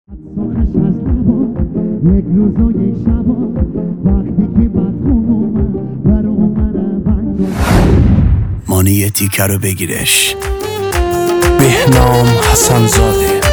سخش از لبا یک روز و یک شبا وقتی که بدخون اومد بر اومد بنگا مانی تیکه رو بگیرش. بهنام حسن‌زاده.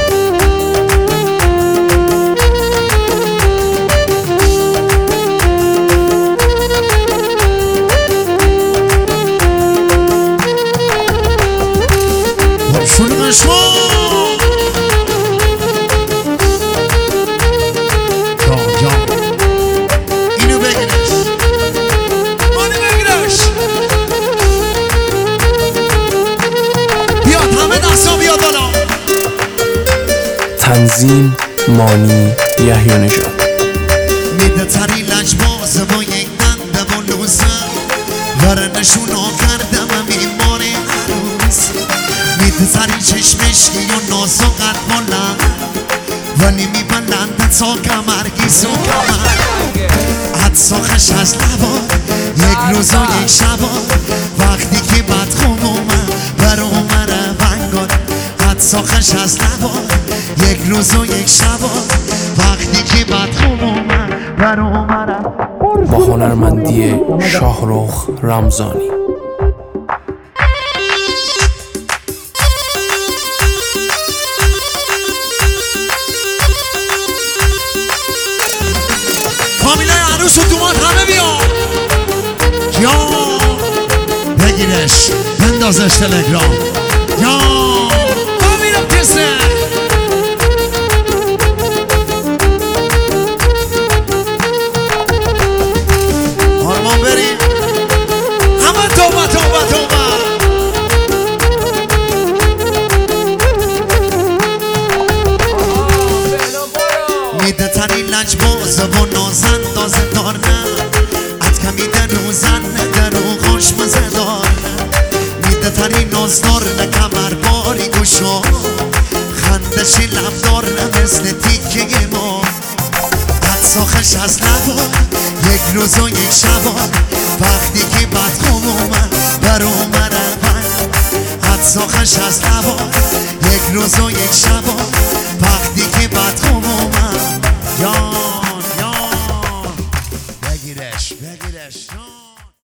اینو بگیرش. مانی بگیرش. بیاد همه دستا بیاد بالا. تنظیم مانی یحیی نژاد. میده تری لجباز با یک دنده با لوزم ورنشون کردم میمار عروس. میده تری چشمشکی و ناز و قد بالا ولی میبلند تا کمرگیز و کمر حد ساخش از لبا یک روز و یک شبا وقتی که بدخون اومد بر اومد بنگان حد ساخش از لبا یک روز و یک شبا وقتی که بدخون اومد بر اومد با هنرمندی شاهرخ رمضانی. فامیلای عروس و دومات همه بیان. یا بگیرش بندازش تلگرام. یا فامیلا کسه آرمان بریم همه توبه. میده تری لجباز و نازن دازه دار نه از کمی درو زن درو خوش مزه دار میده تری نازدار نه کمر باری گوشا خندشی لبدار نه مثل تیکه ما حد ساخش از لبا یک روز و یک شبا وقتی که بدخون اومد بر اومد حد ساخش از لبا یک روز و یک شبا